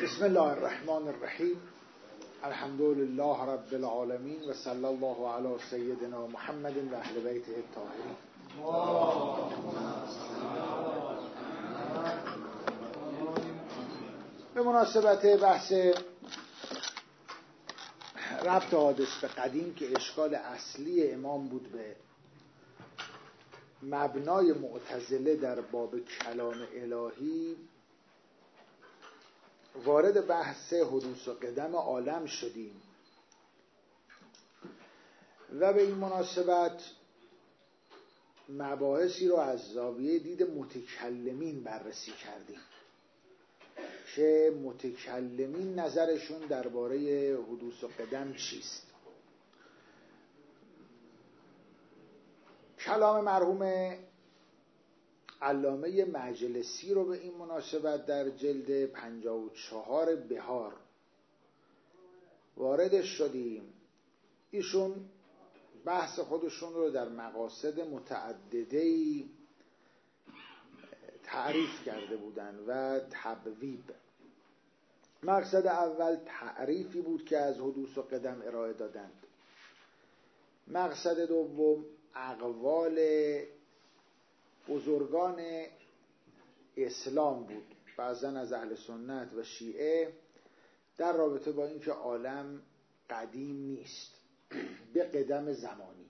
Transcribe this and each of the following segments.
بسم الله الرحمن الرحیم. الحمد لله رب العالمین و صلی الله علی سیدنا محمد و اهل بیته الطاهرین. به مناسبت بحث ربط حادث به قدیم که اشکال اصلی امام بود به مبنای معتزله در باب کلام الهی، وارد بحث حدوث و قدم عالم شدیم و به این مناسبت مباحثی رو از زاویه دید متکلمین بررسی کردیم که متکلمین نظرشون درباره حدوث و قدم چیست. کلام مرحوم علامه مجلسی رو به این مناسبت در جلد 54 بهار واردش شدیم. ایشون بحث خودشون رو در مقاصد متعدده‌ای تعریف کرده بودن و تبویب. مقصد اول تعریفی بود که از حدوث و قدم ارائه دادند. مقصد دوم اقوال بزرگان اسلام بود، بعضا از اهل سنت و شیعه، در رابطه با اینکه عالم قدیم نیست به قدم زمانی.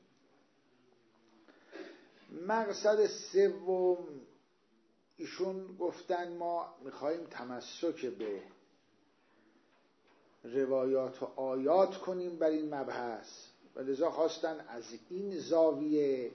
مقصد سوم ایشون گفتن ما میخواییم تمسک به روایات و آیات کنیم بر این مبحث و لذا خواستن از این زاویه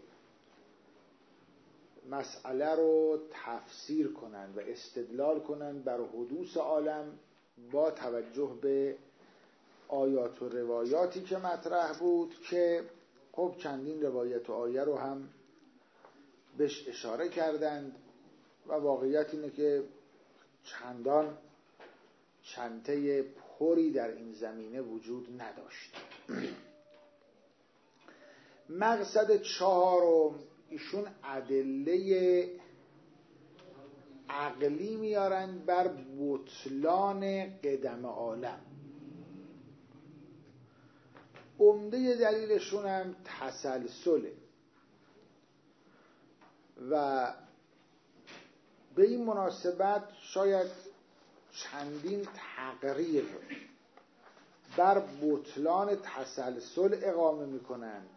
مسئله رو تفسیر کنن و استدلال کنن بر حدوث عالم با توجه به آیات و روایاتی که مطرح بود که خب چندین روایت و آیه رو هم بهش اشاره کردند و واقعیت اینه که چنته پری در این زمینه وجود نداشت. مقصد چهارم ایشون ادله عقلی میارن بر بطلان قدم عالم. عمده دلیلشون هم تسلسله و به این مناسبت شاید چندین تقریر بر بطلان تسلسل اقامه میکنند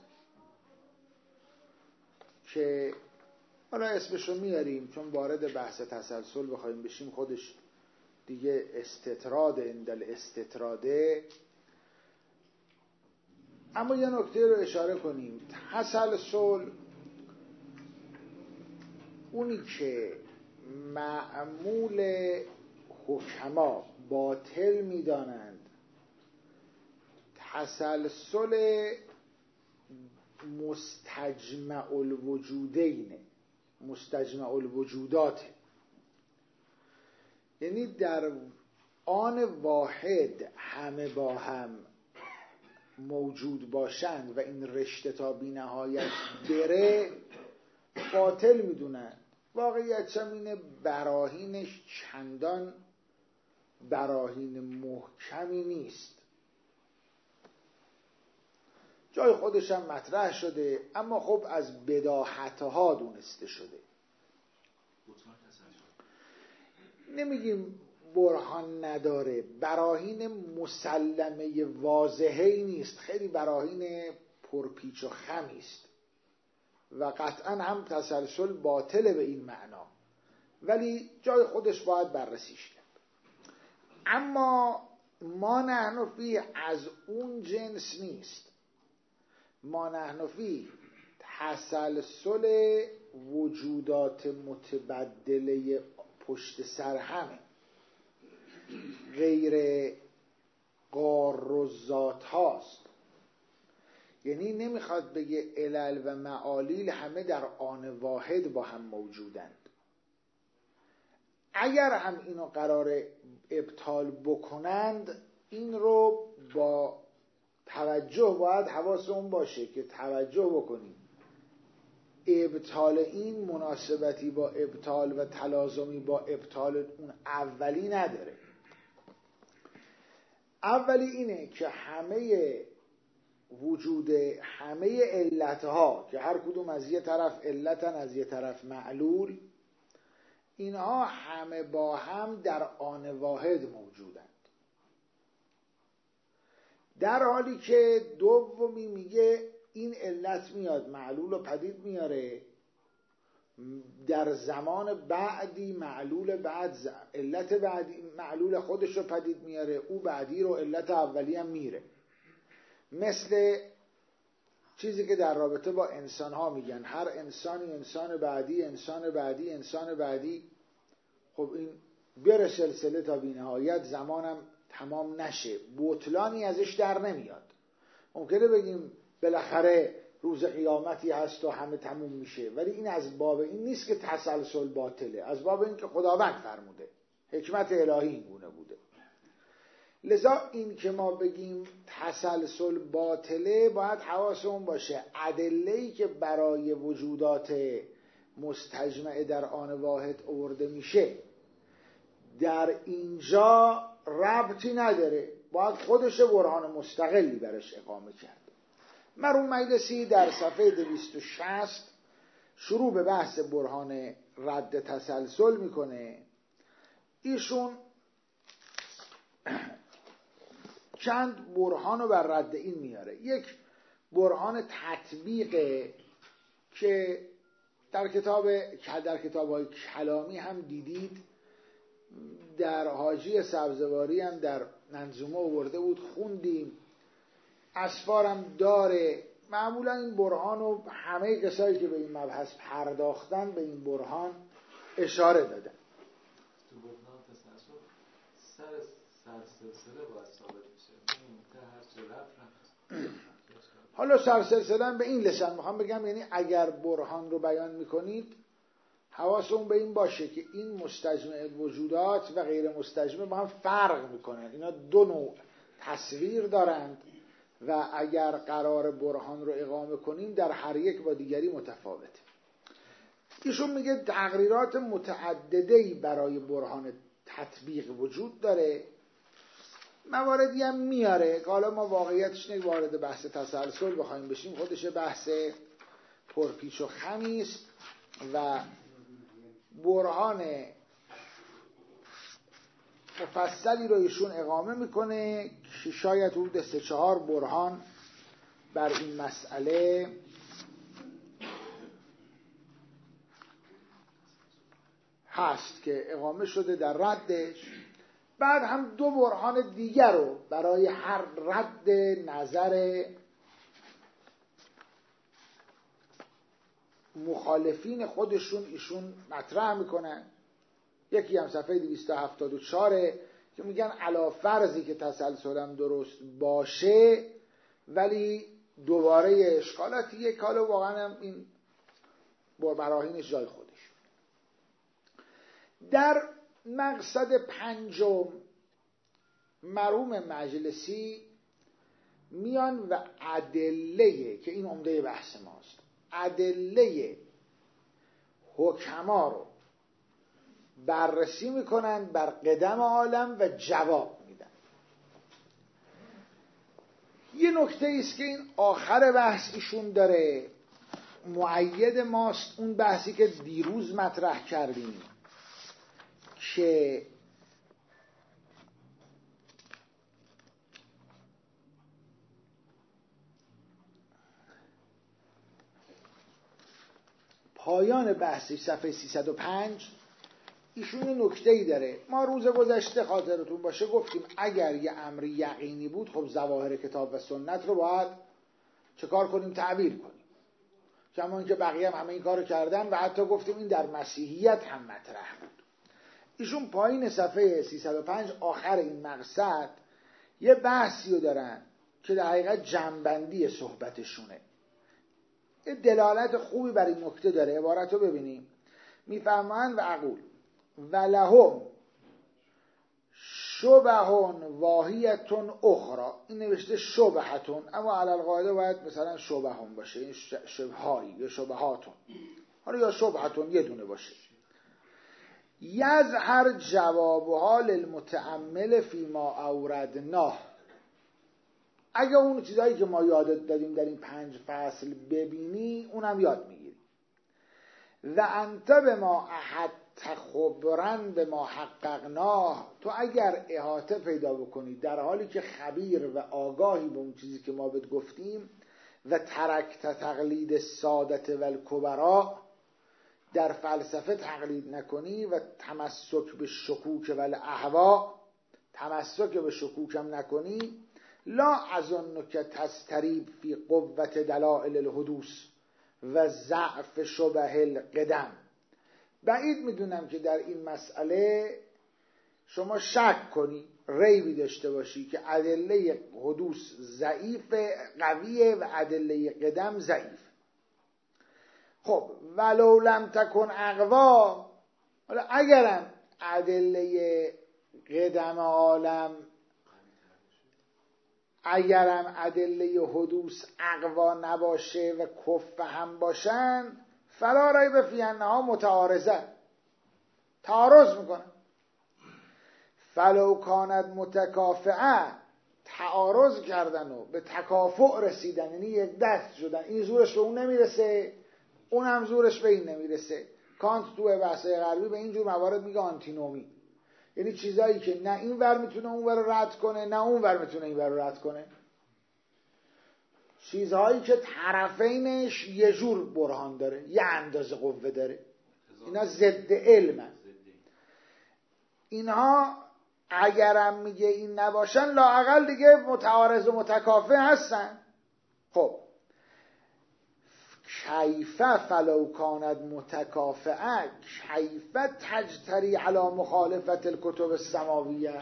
که حالا اسمشو میاریم چون وارد بحث تسلسل بخوایم بشیم خودش دیگه استطراد اندل استطراده. اما یه نکته رو اشاره کنیم. تسلسل اونی که معمول حکما باطل میدانند تسلسل مستجمع الوجودینه، مستجمع الوجوداته، یعنی در آن واحد همه با هم موجود باشند و این رشته تا بی نهایت بره باطل میدونن. واقعیت چمینه براهینش چندان براهین محکمی نیست، جای خودش هم مطرح شده اما خب از بداهتها دونسته شده. نمیگیم برهان نداره، براهین مسلمه واضحه‌ای نیست، خیلی براهین پرپیچ و خمی است و قطعا هم تسلسل باطله به این معنا، ولی جای خودش باید بررسیش کرد. اما ما نحن فیه از اون جنس نیست. ما نحن فیه تسلسل وجودات متبدله پشت سر همه، غیر قار و ذات هاست. یعنی نمیخواد بگه علل و معالیل همه در آن واحد با هم موجودند. اگر هم اینو قرار ابطال بکنند این رو با توجه باید حواسمون باشه که توجه بکنیم ابطال این مناسبتی با ابطال و تلازمی با ابطال اون اولی نداره. اولی اینه که وجود همه علتها که هر کدوم از یه طرف علتن از یه طرف معلول، اینها همه با هم در آن واحد موجودند، در حالی که دومی میگه این علت میاد معلول رو پدید میاره، در زمان بعدی معلول بعد علت بعدی معلول خودش رو پدید میاره، او بعدی رو علت اولی هم میره. مثل چیزی که در رابطه با انسان ها میگن هر انسانی انسان بعدی انسان بعدی انسان بعدی. خب این بره سلسله تا بی‌نهایت، زمانم تمام نشه، بطلانی ازش در نمیاد. ممکنه بگیم بالاخره روز قیامتی هست و همه تموم میشه، ولی این از باب این نیست که تسلسل باطله، از باب این که خداوند فرموده، حکمت الهی این گونه بوده. لذا این که ما بگیم تسلسل باطله، باید حواسمون باشه ادله‌ای که برای وجودات مستجمع در آن واحد آورده میشه در اینجا ربطی نداره، باید خودش برهان مستقلی برش اقامه کرد. مرحوم مجلسی در صفحه 260 شروع به بحث برهان رد تسلسل میکنه. ایشون چند برهان رو بر رد این میاره. یک برهان تطبیقه که در کتاب‌های کلامی هم دیدید، در حاشیه سبزواری هم در منظومه آورده بود، خوندیم، اسفارم داره. معمولا این برهان رو همه کسایی که به این مبحث پرداختن به این برهان اشاره دادن. تو برهان تسلسل سلسله باید ثابت میشه، حالا سلسله به این لسان میخوام بگم، یعنی اگر برهان رو بیان میکنید حواستون به این باشه که این مستجمع وجودات و غیر مستجمع با هم فرق میکنن، اینا دو نوع تصویر دارند و اگر قرار برهان رو اقامه کنیم در هر یک با دیگری متفاوته. ایشون میگه تقریرات متعدده‌ای برای برهان تطبیق وجود داره، مواردی هم میاره که حالا ما واقعیتش اینه وارد بحث تسلسل بخوایم بشیم خودش بحث پرپیچ و خمی است و برهان مفصلی رو ایشون اقامه میکنه که شاید حدود 3-4 برهان بر این مسئله هست که اقامه شده در ردش. بعد هم 2 برهان دیگر رو برای هر رد نظر مخالفین خودشون ایشون مطرح میکنن. یکی هم صفحه 274 که میگن علی فرضی که تسلسلم درست باشه ولی دوباره اشکالاتیه که حالا واقعا هم این براهینش جای خودش. در مقصد 5 مرحوم مجلسی میان و ادله که این عمده بحث ماست، ادله حکما رو بررسی میکنن بر قدم عالم و جواب میدن. یه نکته ایست که این آخر بحث ایشون داره مؤید ماست، اون بحثی که دیروز مطرح کردیم که پایان بحثی صفحه 305 ایشون یه نکته‌ای داره. ما روز گذشته خاطرتون باشه گفتیم اگر یه امری یقینی بود خب ظواهر کتاب و سنت رو باید چه کار کنیم؟ تعبیر کنیم، کما اینکه بقیه هم همه این کارو کردن و حتی گفتیم این در مسیحیت هم مطرح بود. ایشون پایین صفحه 305 آخر این مقصد یه بحثی رو دارن که در حقیقت جمع‌بندی صحبتشونه، یه دلالت خوبی بر این نکته داره. عبارت رو ببینیم، میفرمایند و اقول ولهم شبهون واهیتون اخرى. این نوشته شبهتون اما علی القاعده باید مثلا شبهون باشه، این شبهایی یا شبهاتون، حالا یا شبهتون یه دونه باشه. یظهر جوابها للمتأمل فیما اوردناه. اگه اون چیزایی که ما یادت دادیم در این 5 فصل ببینی اونم یاد میگیری. و انت به ما احط خبرن به ما حققناه، تو اگر احاطه پیدا بکنی در حالی که خبیر و آگاهی به اون چیزی که ما بهت گفتیم، و ترکت تقلید سادت و الکبرا، در فلسفه تقلید نکنی و تمسک به شکوک و الاهوا، تمسک به شکوکم نکنی، لا اظنک تستریب فی قوت دلائل الحدوث و ضعف شبه القدم. بعید میدونم که در این مسئله شما شک کنی، ریبی داشته باشی که ادله حدوث ضعیف قویه و ادله قدم ضعیف. خب ولو لم تکن اقوا، حالا اگرم ادله قدم عالم، اگرم ادله حدوث اقوا نباشه و کف هم باشن، فلا ریب فی انها متعارضه، تعارض میکنن. فلو کانت متکافئه، تعارض کردن و به تکافؤ رسیدن، یعنی یک دست شدن، این زورش به اون نمیرسه اون هم زورش به این نمیرسه. کانت تو بحث‌های غربی به اینجور موارد میگه آنتینومی، یعنی چیزایی که نه این ور میتونه اون ور رد کنه نه اون ور میتونه این ور رد کنه، چیزهایی که طرفینش یه جور برهان داره، یه اندازه قوه داره، اینا ضد علمن. اینها اگرم میگه این نباشن لااقل دیگه متعارض و متکافئ هستن. خب کیف فلو کانت متکافئه کیف تجتری علی مخالفت الکتب السماویه،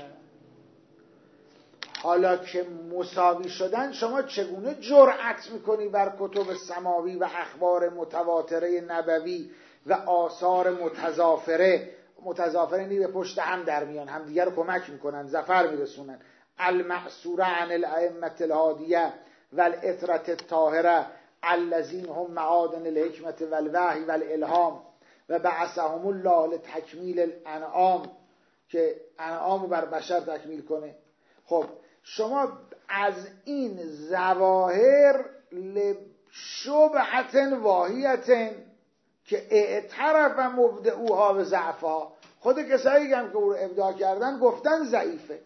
حالا که مساوی شدن شما چگونه جرأت میکنی بر کتب سماوی و اخبار متواتره نبوی و آثار متضافره به پشت هم در میان، هم دیگر رو کمک میکنن، ظفر میرسونن، المعصوره عن الائمه الهادیه و الاطرة الطاهره الذین هم معادن الحکمت و الوحی و الالهام و بعثهم الله لتکمیل الانعام، که انعامو بر بشر تکمیل کنه. خب شما از این ظواهر لشبهت واهیت که اعترف مبدعوها و ضعفها، خود کسایی هم که او رو ابداع کردن گفتن ضعیفه.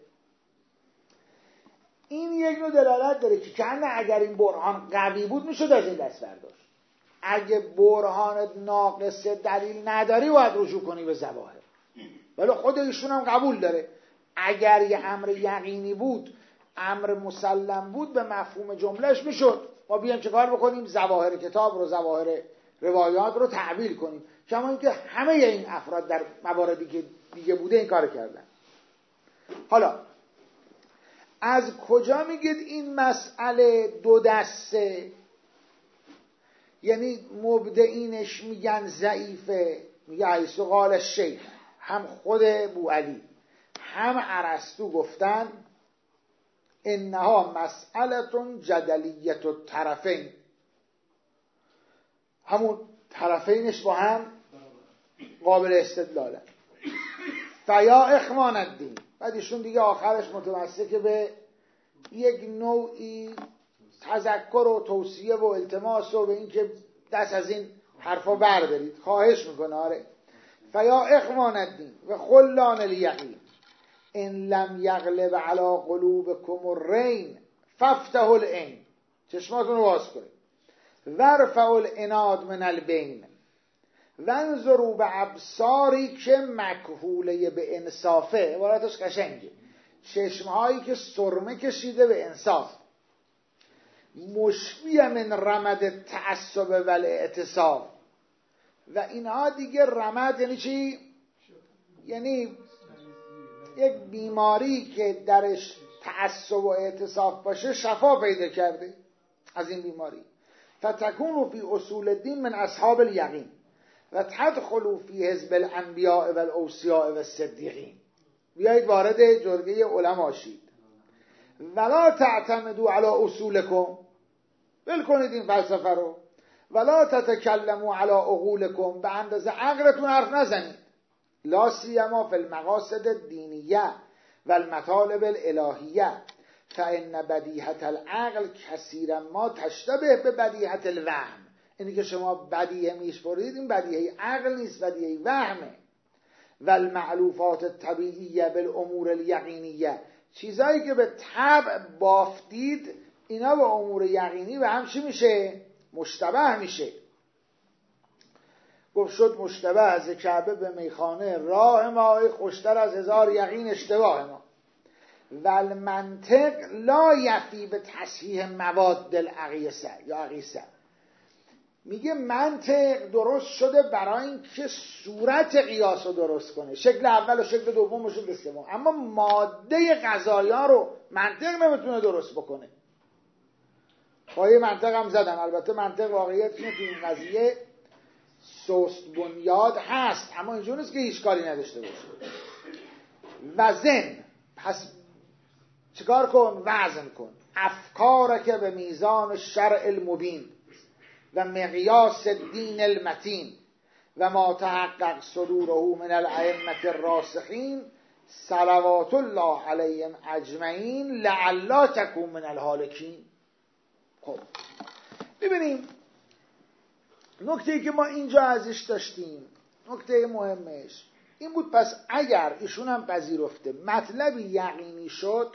این یک نوع دلالت داره که کنه اگر این برهان قوی بود میشد از این دست برداشت. اگه برهان ناقص دلیل نداری باید رجوع کنی به ظواهر، ولی خود ایشون هم قبول داره اگر یه امر یقینی بود، امر مسلم بود، به مفهوم جملهش میشد ما بیایم چه کار بکنیم، ظواهر کتاب رو، ظواهر روایات رو تعبیل کنیم، کما اینکه همه این افراد در مواردی که دیگه بوده این کار کردن. حالا از کجا میگید این مسئله دو دسته؟ یعنی مبدعینش میگن ضعیفه، میگه حیث قال الشیخ، هم خود بوعلی هم ارسطو گفتن انها مسئله جدلیت الطرفین، همون طرفینش با هم قابل استدلاله. فیا اخوان الدین، بعد ایشون دیگه آخرش متمسک به یک نوعی تذکر و توصیه و التماس و به این که دست از این حرفا بردارید، خواهش میکنه. آره فیا اخوان الدین و خلان الیقین ان لم یغلب علی قلوبکم الرین فافتحوا العین، چشماتون رو باز کنید، ورفعوا العناد من البین وانظروا بابصاری که مکحوله به انصافه. عبارتش قشنگه، چشمهایی که سرمه کشیده به انصاف، مشفی من رمد تعصب و الاعتصاب. و اینها دیگه رمد یعنی چی؟ یعنی یک بیماری که درش تعصب و اعتصاب باشه شفا پیدا کرده از این بیماری. فتکونوا فی اصول الدین من اصحاب الیقین و تدخلوا فی حزب الانبیاء و الاوصیاء و الصدیقین، بیایید وارد جرگه علما شید. ولا تعتمدوا علی اصولکم، ول کنید این فلسفه رو. ولا تتکلموا علی عقولکم، به اندازه عقلتون حرف نزنید. لا سیما فی المقاصد الدینیه و المطالب الالهیه فان بدیهة العقل کثیرا ما تشتبه به بدیهة الوهم. اینی که شما بدیهه میشمرید این بدیهه عقل نیست، بدیهه وهمه. و المعلوفات الطبیعیه بالامور الیقینیه، چیزایی که به طبع بافتید اینا به امور یقینی به هم چی میشه؟ مشتبه میشه. گفت شد مشتبه از کعبه به میخانه راه ما، خوشتر از 1000 یقین اشتباه ما. و المنطق لا یفی به تصحیح مواد الاقیسه یا اقیسه. میگه منطق درست شده برای اینکه صورت قیاس رو درست کنه، شکل اول و شکل دوم و شکل سوم، اما ماده قضایا رو منطق نمیتونه درست بکنه. پای منطق هم زدم، البته منطق واقعیت اینه که این قضیه سست بنیاد هست، اما اینجور نیست که هیچ کاری نداشته باشه. وزن، پس چیکار کن؟ وزن کن افکار که به میزان شرع المبین و مقیاس دین المتین و ما تحقق صدوره من الائمه الراسخین صلوات الله علیهم اجمعین لعلا تکون من الهالکین. خب ببینیم نکته‌ای که ما اینجا ازش داشتیم، نکته مهمش این بود، پس اگر ایشون هم پذیرفته مطلبی یقینی شد،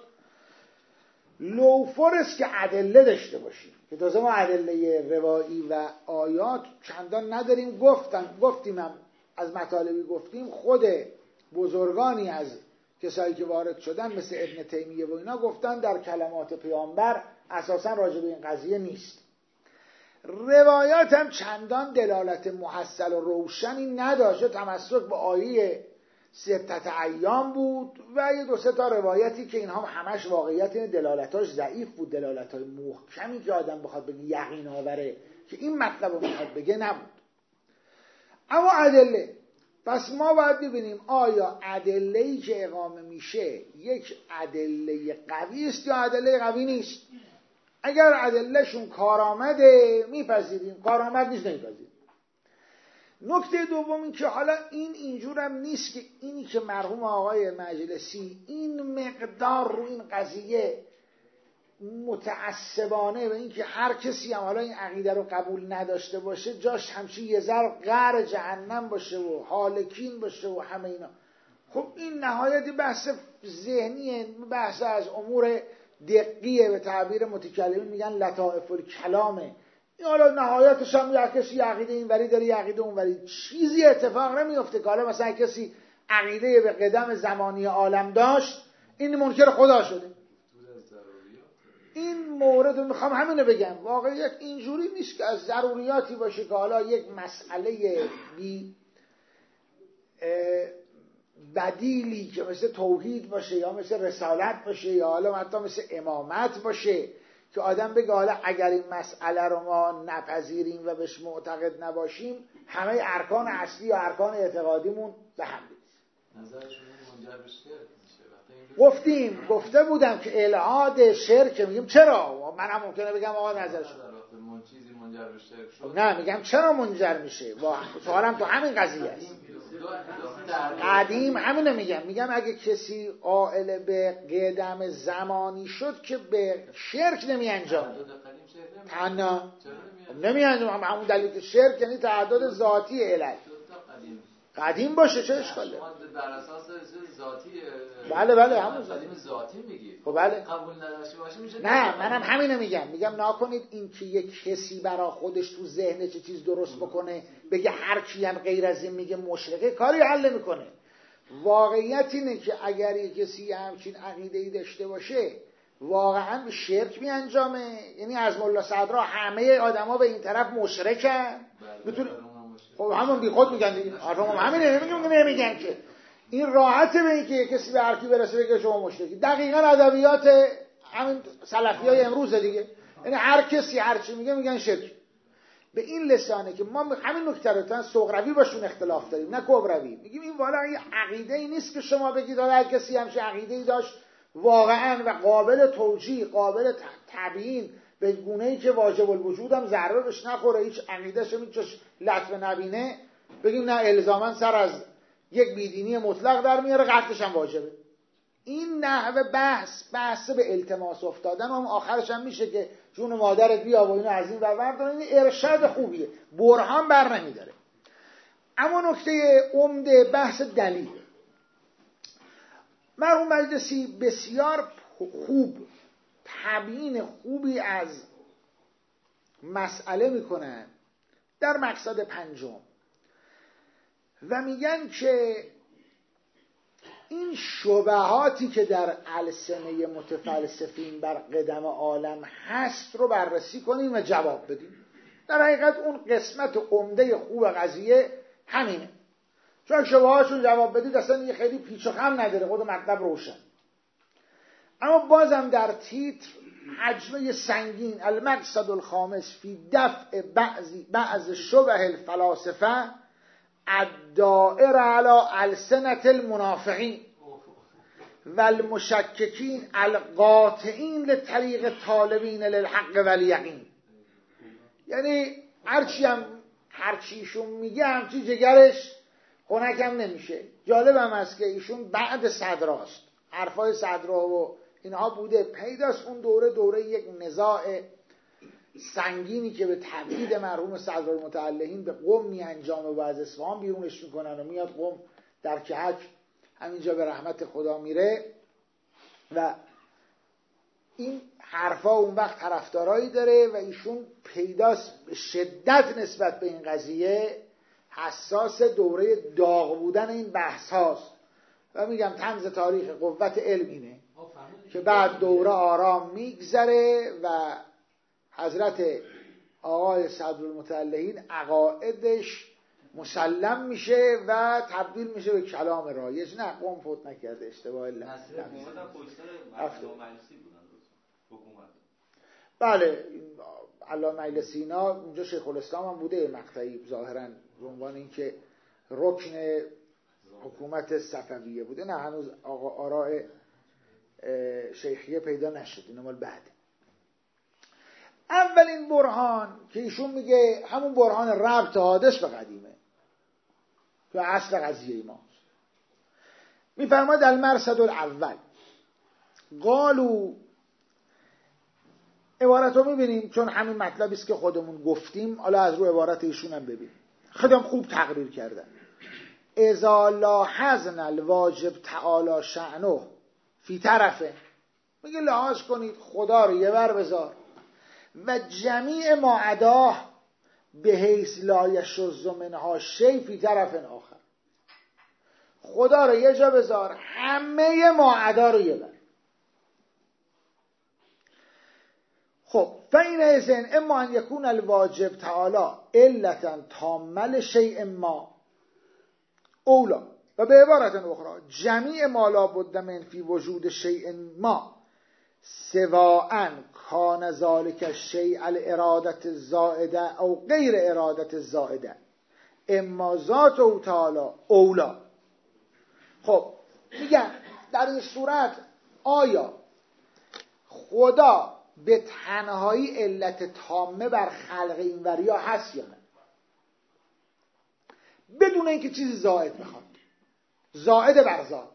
لوفرست که ادله داشته باشیم، که تازه ما ادله روایی و آیات چندان نداریم. گفتیم هم از مطالبی گفتیم، خود بزرگانی از کسایی که وارد شدن مثل ابن تیمیه و اینا گفتن در کلمات پیامبر اساسا راجع به این قضیه نیست. روایات هم چندان دلالت محصل و روشنی نداشته، تمسک به آیه 6 ایام بود و یه 2-3 تا روایتی که اینها همش واقعیت دلالتاش ضعیف بود، دلالتای محکمی که آدم بخواد بگه یقین آوره که این مطلب رو میخواد بگه نبود. اما ادله، پس ما باید ببینیم آیا ادله‌ای که اقامه میشه یک ادله قوی است یا ادله قوی نیست. اگر ادلهشون کارآمده میپذیریم، کارآمد نیست نمیپذیریم. نکته دوم این که حالا اینجورم نیست که اینی که مرحوم آقای مجلسی این مقدار رو این قضیه متعصبانه و اینکه هر کسی هم حالا این عقیده رو قبول نداشته باشه جاش همچین یه ذره قعر جهنم باشه و حالکین باشه و همه اینا. خب این نهایت بحث ذهنیه، بحث از امور دقیقه، به تعبیر متکلمین میگن لطائف الکلامه. این حالا نهایتش هم یک کسی عقیده اینوری داره یه عقیده اونوری، چیزی اتفاق نمیفته که حالا مثلا کسی عقیده به قدم زمانی عالم داشت این منکر خدا شده. این مورد رو میخوام همینو بگم، واقعیت اینجوری نیست که از ضروریاتی باشه که حالا یک مسئله بی بدیلی که مثل توحید باشه یا مثل رسالت باشه یا حالا حتی مثل امامت باشه که آدم بگه حالا اگر این مسئله رو ما نپذیریم و بهش معتقد نباشیم همه ارکان اصلی یا ارکان اعتقادیمون به هم می‌ریزه. نظرشون منجر به شرک میشه. گفته بودم که العاد شرک، میگیم چرا؟ منم ممکنه بگم آقا نظرشون چیزی منجر به شرک شد. نه میگم چرا منجر میشه؟ سوالم تو همین قضیه است. قدیم همینو میگم اگه کسی قائل به قدم زمانی شد که به شرک نمی انجام. نه نمی انجام، همون دلیل که شرک یعنی تعدد ذاتی علت. قدیم باشه چه اشکاله؟ بر اساس ذاتی. بله همون ذاتی میگی. خب بله. قبول نداشته باشه میشه. نه منم همینو میگم ناکنید این که یک کسی برای خودش تو ذهن چه چیز درست بکنه بگه هر کی هم غیر از این میگه مشرکه، کاری حل نمیکنه. واقعیت اینه که اگر یک کسی همچین عقیده‌ای داشته باشه واقعا به شرک میانجامه. یعنی از ملا صدرا همه آدما به این طرف مشرکن. میتونه خب همون بی خود میگن دیگه. همینه نمیگن که این راحته به این که کسی به هر کی برسه بگه شما مشرکی. دقیقاً ادبیات همین سلفیای امروز دیگه. یعنی هر کسی هر چی میگن شرک. به این لسانه که ما همین نکته رو تا صغروی باشون اختلاف داریم نه کبروی. میگیم این والا این عقیده‌ای نیست که شما بگید هر کسی همچین عقیده‌ای داشت واقعاً و قابل توجیه، قابل تبیین، به گونه‌ای که واجب الوجود هم ضربه بهش نخوره، هیچ عقیده‌ش هیچ لطف نبینه، بگیم نه الزاماً سر از یک بیدینی مطلق در میاره، قطعش هم واجبه. این نحوه بحث به التماس افتادن، هم آخرش هم میشه که جون مادرت بیا و اینو از این بردارن. این ارشاد خوبیه، برهان بر نمیداره. اما نکته عمده بحث دلیل. مرحوم مجلسی بسیار خوب تبیین خوبی از مسئله میکنن در مقصد پنجم و میگن که این شبهاتی که در السنه متفلسفین بر قدم عالم هست رو بررسی کنیم و جواب بدیم. در حقیقت اون قسمت عمده خوب قضیه همینه، چون شبهاتشون جواب بدید اصلا یه خیلی پیچ و خم نداره، خود مطلب روشن. اما بازم در تیتر حجمه سنگین المقصد الخامس فی دفع بعض شبه الفلاسفه الدائر علی السنة المنافقین و المشککین القاطعین لطریق طالبین للحق والیقین. یعنی هرچیشون میگه همچی جگرش خنکم نمیشه. جالب هم است که ایشون بعد صدراست، حرفای صدرا و اینها بوده، پیداست اون دوره یک نزاع سنگینی که به تبعید مرحوم صدرالمتعلهین به قم می انجامه و از اصفهان بیرونش میکنن و میاد قم در کهک همینجا به رحمت خدا میره و این حرفا اون وقت طرفدارایی داره و ایشون پیداست به شدت نسبت به این قضیه حساس دوره داغ بودن این بحث هاست و میگم طنز تاریخ قوت علم اینه که بعد دوره آرام میگذره و حضرت آقای صدرالمتعلهین عقایدش مسلم میشه و تبدیل میشه به کلام رایج. نه قوم فوت نکرده، اشتباه بله علامه مجلسی اینا اونجا شیخ الاسلام هم بوده مقطعی ظاهرا به عنوان اینکه رکن حکومت صفویه بوده. نه هنوز آراء شیخیه پیدا نشد، اینا مال بعد. اولین برهان که ایشون میگه همون برهان ربط حادث به قدیمه که اصل قضیه ماست. میفرماید المرصد الاول قالو، عبارت رو میبینیم چون همین مطلبی است که خودمون گفتیم، حالا از رو عبارت ایشون هم ببینیم، خیلی خوب تقریر کردن. اذا لاحظنا الواجب تعالی شأنه فی طرفه، میگه لحاظ کنید خدا رو یه بر بذار و جمیع ما عداه به حیث لا یشذ منها شیء فی طرف آخر. خدا رو یه جا بذار، همه ما عدا رو یه بر. خب فین ازن اما ان یکون الواجب تعالی علتا تامه لشیء ما اولا، و به عبارت اخرى جمیع ما لا بد من فی وجود شیء ما سواء کان ذلک الشیء الارادة الزائده او غیر ارادة الزائده اما ذاته تعالی اولا. خب میگن در این صورت آیا خدا به تنهایی علت تامه بر خلق این وریا هست یا نه، بدون اینکه چیزی زائد بخواد، زائد بر ذات.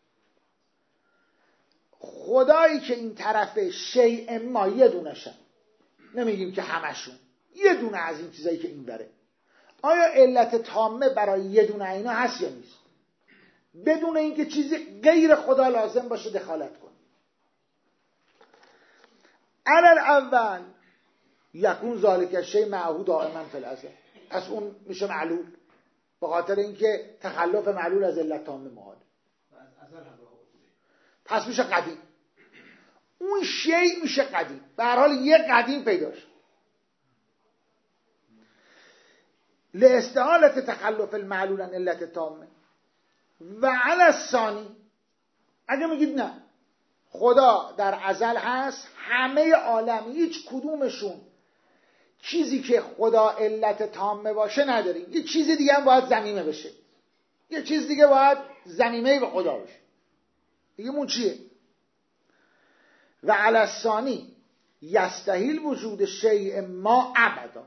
خدایی که این طرف شیء ما یه دونشن، نمیگیم که همشون، یه دونه از این چیزایی که این بره، آیا علت تامه برای یه دونه اینا هست یا نیست، بدون اینکه چیزی غیر خدا لازم باشه دخالت کنه. علل اول یکون ذالک الشیء معهود دائما فی الازل، پس اون میشه معلول به خاطر اینکه تخلف معلول از علت تامه محال، پس میشه قدیم. اون شیء میشه قدیم، به هر حال یه قدیم پیدا شد. لاستحالة تخلف المعلول عن علت تامه. و علی الثانی اگه میگید نه خدا در ازل هست، همه عالم هیچ کدومشون چیزی که خدا علت تامه باشه نداریم، یه چیز دیگه هم باید ضمیمه بشه، یه چیز دیگه باید ضمیمه به خدا باشه، دیگه مون چیه؟ و علی الثانی یستحیل وجود شیء ما ابدا،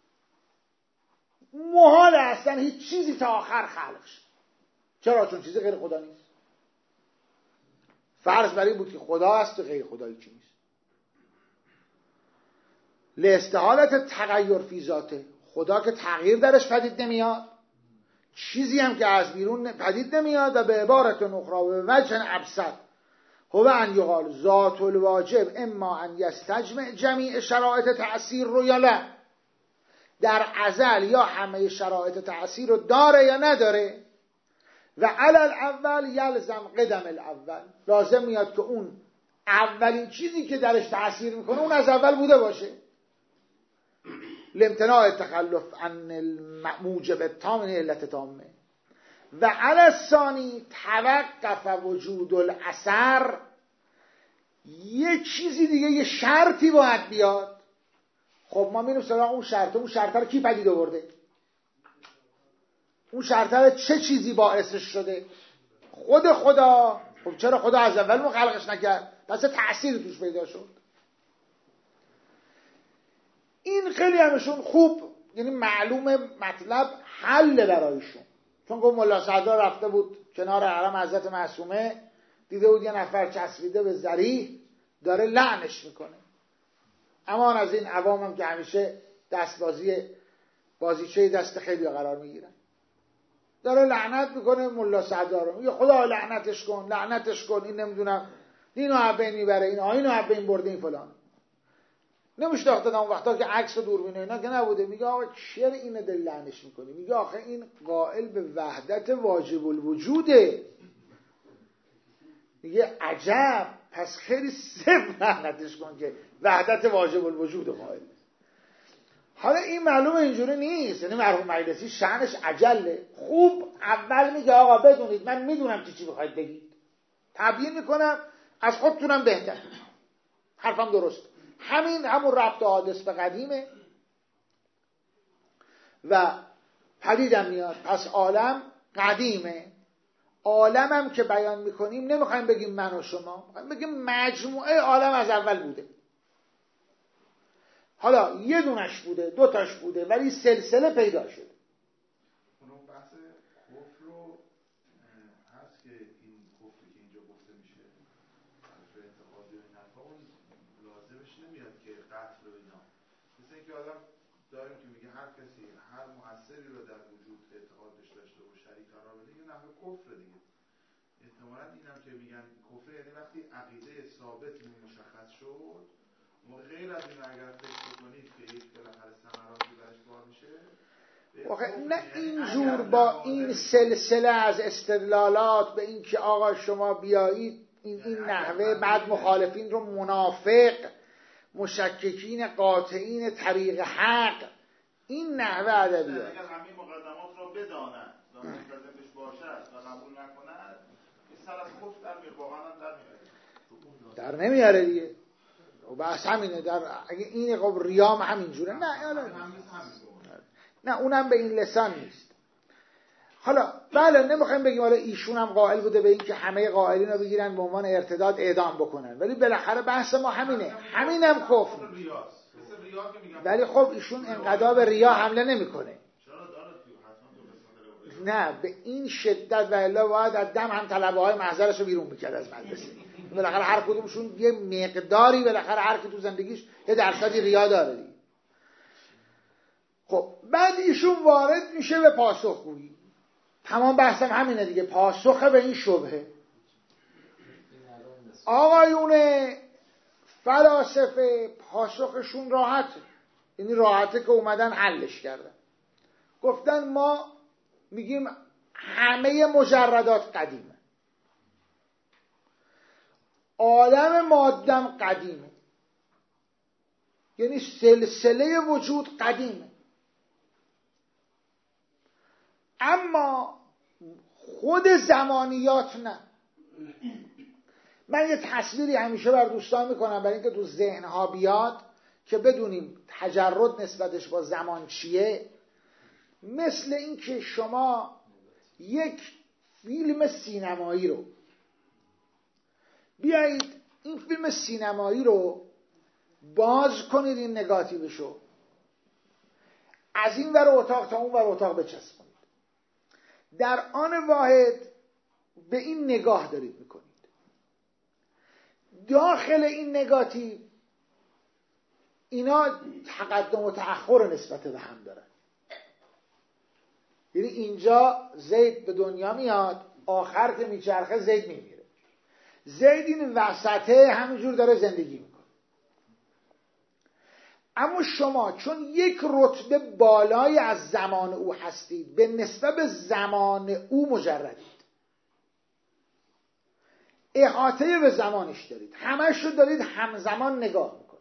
محال اصلا هیچ چیزی تا آخر خلق شه. چرا؟ چون چیزی غیر خدا نیست. فرض بر این بود که خدا هست و غیر خدایی چی نیست. لاستحالت تغییر فی ذاته، خدا که تغییر درش پدید نمیاد، چیزی هم که از بیرون پدید نمیاد. و به عبارت اخرى به وجه ابسط هو ان یقال ذات الواجب اما ان یستجمع جمیع شرایط تأثیر رو یا لا، در ازل یا همه شرایط تأثیر رو داره یا نداره. و علی الاول یلزم قدم الاول، لازم میاد که اون اولین چیزی که درش تأثیر میکنه اون از اول بوده باشه. لامتناع تخلف عن الموجب التام من علت تامه. و علی الثانی توقف وجود الاثر، یه چیزی دیگه، یه شرطی باید بیاد. خب ما میریم سراغ اون شرط. اون شرط رو کی پدید آورده؟ اون شرط رو چه چیزی باعثش شده؟ خود خدا. خب چرا خدا از اول خلقش نکرد؟ پس تأثیر توش پیدا شد. این خیلی همشون خوب، یعنی معلوم مطلب حل برایشون. چون گفت ملا صدرا رفته بود کنار حرم حضرت معصومه، دیده بود یه نفر چسبیده به ذریح داره لعنش میکنه. امان از این عوام هم که همیشه بازیچه دست خیلی قرار میگیرن. داره لعنت میکنه ملا صدرا رو، میگه خدا لعنتش کن، لعنتش کن، این نمیدونم دینو حبین میبره، این آیینو حبین برده، این فلان. نمیشناخته اون وقتا که عکس و دوربین اینا که نبوده. میگه آقا چرا اینو دل لعنش میکنی؟ میگه آخه این قائل به وحدت واجب الوجوده. میگه عجب، پس خیلی صفر لعنتش کن که وحدت واجب الوجود قائل. حالا این معلومه اینجوری نیست، یعنی مرحوم مجلسی شأنش عجله. خوب اول میگه آقا بدونید من میدونم چی بخواید بگید، تبیین میکنم، از خودتونم بهتر، حرفم درست. همون ربط حادث به قدیمه و پدیدم میاد. پس عالم قدیمه. عالمم که بیان میکنیم نمیخوایم بگیم من و شما، میخوایم بگیم مجموعه عالم از اول بوده. حالا یه دونش بوده، دوتاش بوده، ولی سلسله پیدا شده. اون بحث کفر رو هست که این کفری که اینجا گفته میشه به اعتقاد و این حرفا، اون لازمش نمیاد که قتل و اینا. مثل اینکه آدم داریم که میگه هر کسی هر مؤثری رو در وجود اعتقادش داشته و شریک قرار بده، یه نحوه کفر دیگه. احتمالاً اینم که میگن کفر یعنی وقتی عقیده ثابت مشخص شد، غیر از این اگر فکر بکنید که یک بالاخره ثمراتی برش بار میشه. نه اینجور با این سلسله از استدلالات به این که آقا شما بیایید این نحوه، بعد مخالفین رو منافق، مشککین قاطعین طریق حق، این نحوه ادبیات. اگر همین مقدمات رو بدانند لازمش باشد و قبول نکنند، این سر از خود در میاره، واقعا در نمیاره دیگه. و بحث همینه. اگه این خب ریام همینجوره. نه اونم به این لسان نیست. حالا بله نمیخوایم بگیم حالا ایشون هم قائل بوده به این که همه قائلین رو بگیرن به عنوان ارتداد اعدام بکنن، ولی بالاخره بحث ما همینه، همینم کفر. ولی خب ایشون انقدر به ریا حمله نمیکنه. نه به این شدت، و الا باید از دم هم طلبه های محضرش رو بیرون میکرد از مدرسه. بالاخره هر کدومشون یه مقداری، بالاخره هر کی تو زندگیش یه درصدی ریا داره دیگه. خب بعد ایشون وارد میشه به پاسخگویی. تمام بحثم همینه دیگه، پاسخ به این شبهه. آقایون فلاسفه پاسخشون راحته، یعنی راحته که اومدن حلش کردن. گفتن ما میگیم همه مجردات قدیمه، عالم مادم قدیمه، یعنی سلسله وجود قدیمه، اما خود زمانیات نه. من یه تصویری همیشه بر دوستان میکنم برای اینکه تو ذهنها بیاد که بدونیم تجرد نسبتش با زمان چیه. مثل این که شما یک فیلم سینمایی رو بیایید، این فیلم سینمایی رو باز کنید، این نگاتیوشو از این ور اتاق تا اون ور اتاق بچسبونید، در آن واحد به این نگاه دارید میکنید. داخل این نگاتیو اینا تقدم و تأخر نسبت به هم دارن. یعنی اینجا زید به دنیا میاد، آخر که میچرخه زید میمیره. زید این وسطه همینجور داره زندگی میکنه. اما شما چون یک رتبه بالای از زمان او هستید، به نسبت به زمان او مجردید، احاطه به زمانش دارید، همش رو دارید همزمان نگاه میکنید.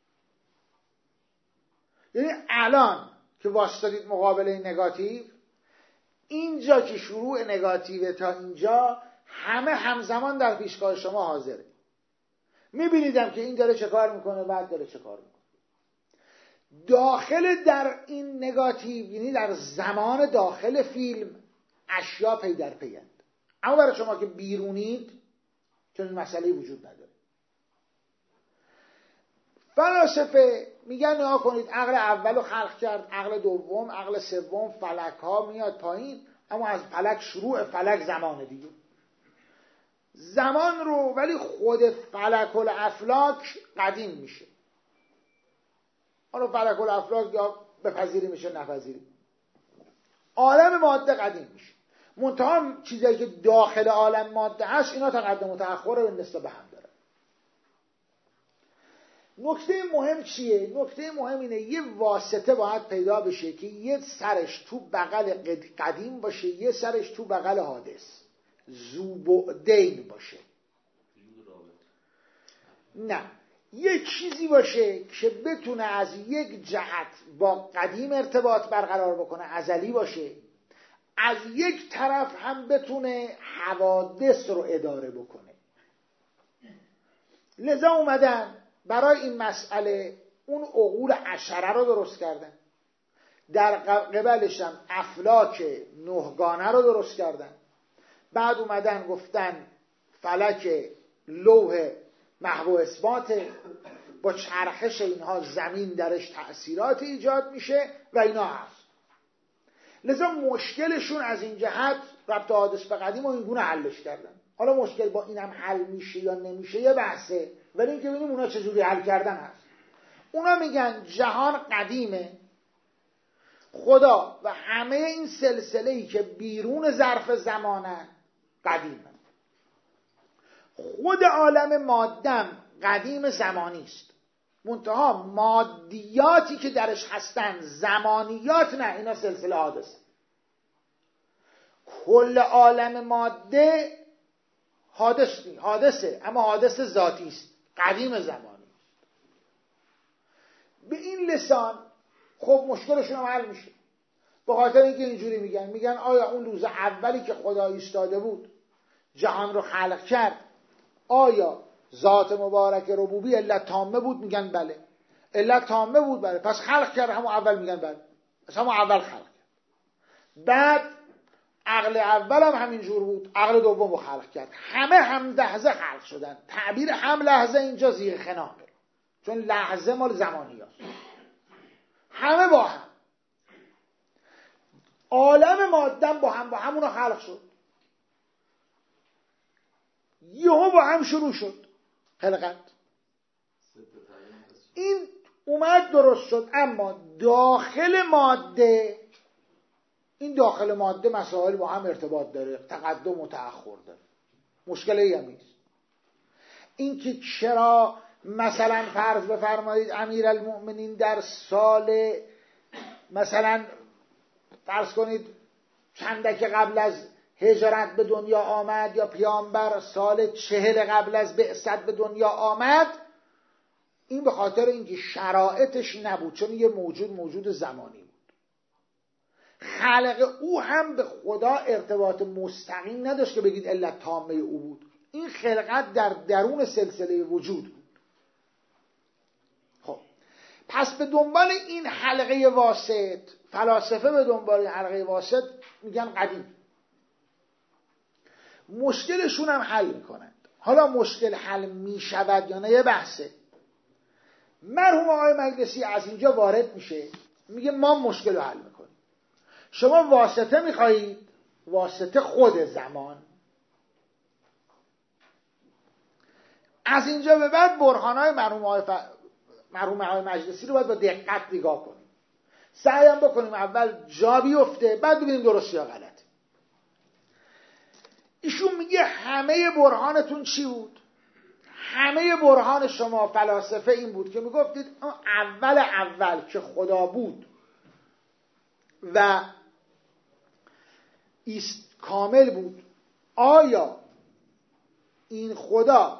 یعنی الان که واسطادید مقابل این نگاتیو، اینجا که شروع نگاتیو تا اینجا همه همزمان در پیشگاه شما حاضره. میبینیدم که این داره چه کار میکنه، بعد داره چه کار میکنه. داخل در این نگاتیو، یعنی در زمان داخل فیلم، اشیا پی در پیند. اما برای شما که بیرونید چون این مسئله وجود نداره. فلاسفه میگن نگاه کنید، عقل اول رو خلق کرد، عقل دوم، عقل سوم، فلک ها میاد پایین، اما از فلک شروع فلک زمان دیگه. زمان رو ولی خود فلک الافلاک قدیم میشه. حالا فلک الافلاک یا بپذیری میشه نپذیری. عالم ماده قدیم میشه. منتها چیزایی که داخل عالم ماده هست اینا تقدم و تأخر رو نسبت به هم داره. نکته مهم چیه؟ نکته مهم اینه یه واسطه باید پیدا بشه که یه سرش تو بغل قدیم باشه، یه سرش تو بغل حادث، ذوبعدین باشه. نه، یه چیزی باشه که بتونه از یک جهت با قدیم ارتباط برقرار بکنه، ازلی باشه، از یک طرف هم بتونه حوادث رو اداره بکنه. لذا اومدن برای این مسئله اون عقول عشره رو درست کردن، در قبلش هم افلاک نهگانه رو درست کردن. بعد اومدن گفتن فلک لوح محو و اثبات، با چرخش اینها زمین درش تأثیرات ایجاد میشه و اینا هست. لذا مشکلشون از این جهت ربط حادث به قدیم و این گونه حلش کردن. حالا مشکل با اینم حل میشه یا نمیشه یه بحثه، ولی این که ببینیم اونا چجوری حل کردن هست. اونا میگن جهان قدیمه، خدا و همه این سلسله‌ای که بیرون ظرف زمانه قدیمه. خود عالم مادم قدیم زمانی است، منتها مادیاتی که درش هستن زمانیات نه، اینا سلسله حادثه. کل عالم ماده حادثه، اما حادث ذاتی است، قدیم زمانی. به این لسان خب مشکلشون هم حل میشه، به خاطر اینکه اینجوری میگن آیا اون روز اولی که خدا ایستاده بود جهان رو خلق کرد، آیا ذات مبارک ربوبی علت تامه بود؟ میگن بله. علت تامه بود، بله. پس خلق کرد همون اول، میگن بله. پس همون اول خلق کرد. بعد عقل اول هم همین جور بود، عقل دوم رو خلق کرد. همه هم لحظه خلق شدن. تعبیر هم لحظه اینجا زیر خناقه، چون لحظه مال زمانی هست. همه با هم. عالم مادم با همون خلق شد، یهو با هم شروع شد خلقت. این اومد درست شد، اما داخل ماده، این داخل ماده مسائل با هم ارتباط داره، تقدم و تأخر داره، مشکلی هم نیست. این که چرا مثلا فرض بفرمایید امیرالمؤمنین در سال مثلا فرض کنید چندک قبل از هجرت به دنیا آمد، یا پیامبر سال 40 قبل از بعثت به دنیا آمد، این به خاطر اینکه شرایطش نبود، چون یه موجود زمانی بود. خلق او هم به خدا ارتباط مستقیم نداشت که بگید علت تامه او بود. این خلقت در درون سلسله وجود بود. خب پس به دنبال این حلقه واسط، فلاسفه به دنبال این حلقه واسط میگن قدیم. مشکلشون هم حل میکنند. حالا مشکل حل میشود یا نه یه بحثه. مرحوم آقای مجلسی از اینجا وارد میشه، میگه ما مشکل رو حل میکنیم. شما واسطه میخواهید، واسطه خود زمان. از اینجا به بعد برهانهای مرحوم آقای مجلسی رو باید با دقت نگاه کنیم، سعی هم بکنیم اول جا بیفته بعد ببینیم درست یا غلط. ایشون میگه همه برهانتون چی بود؟ همه برهان شما فلاسفه این بود که میگفتید اول که خدا بود و کامل بود، آیا این خدا